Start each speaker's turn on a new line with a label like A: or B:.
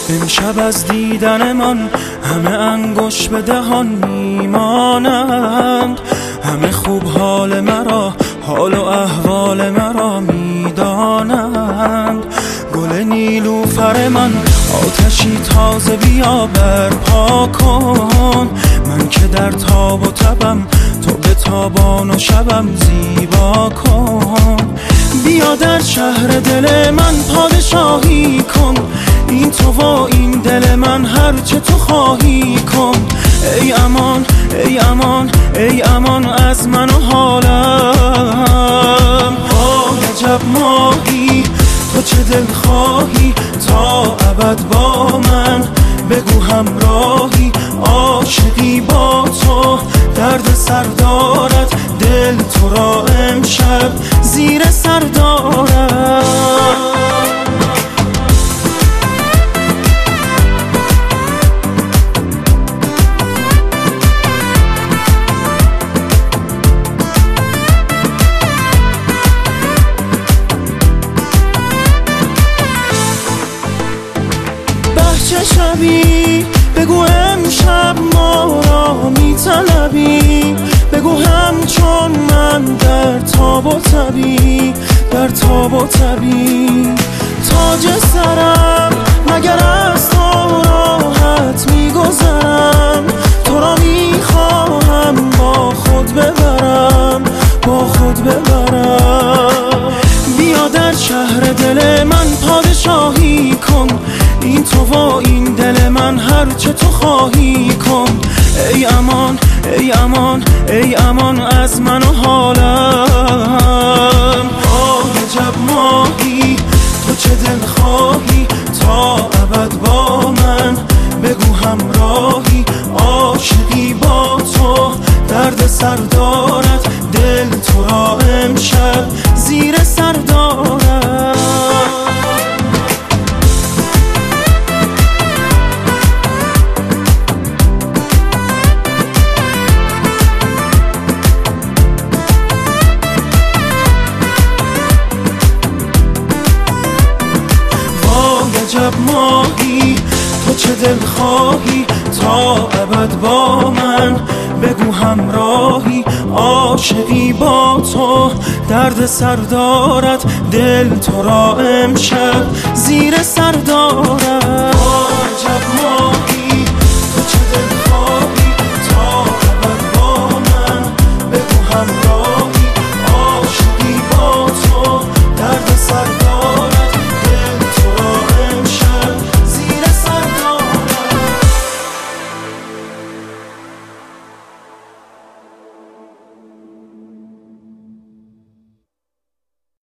A: امشب از دیدن من همه انگشت به دهان میمانند، همه خوب حال مرا، حال و احوال مرا میدانند. گل نیلوفر من آتشی تازه بیا برپا کن، من که در تاب و تبم تو به تابان و شبم زیبا کن. بیا در شهر دل من پادشاهی کن، این تو و این دل من هرچه تو خواهی کن. ای امان ای امان ای امان از من و حالم. عجب ماهی تو چه دل خواهی تا ابد با من، بگو همراهی عاشقی با تو، درد سر دارد دل تو را امشب زیر سر دارد. چه شبی بگو امشب ما را میطلبی، بگو همچون من در تاب و تبی، در تاب و تبی. تاج سرم مگر از تو راحت میگذرم، تو را میخواهم با خود ببرم، با خود ببرم. بیا در شهر دل من پادشاهی کن، این تو و این دل من هرچه تو خواهی کن. ای امان ای امان ای امان از من و حالم. عجب ماهی تو چه دل خواهی تا ابد با من، بگو همراهی عاشقی با تو، درد سر دارد دل تو را امشب زیر سر دارد. عجب ماهی تو چه دل خواهی تا ابد با من، بگو همراهی عاشقی با تو، درد سر دارد دل تو را امشب زیر سر دارد. عجب